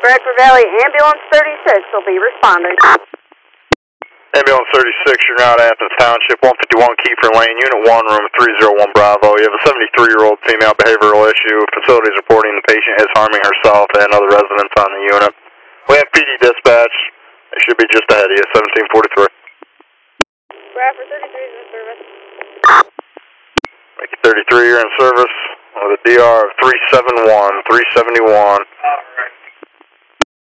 Bradford Valley, Ambulance 36 will be responding. Ambulance 36, you're now at Athens Township, 151 Kiefer Lane, Unit 1, Room 301 Bravo. You have a 73-year-old female behavioral issue. Facility is reporting the patient is harming herself and other residents on the unit. We have PD dispatch. It should be just ahead of you, 1743. Bradford 33 is in service. Thank you, 33, you're in service with a DR of 371, 371.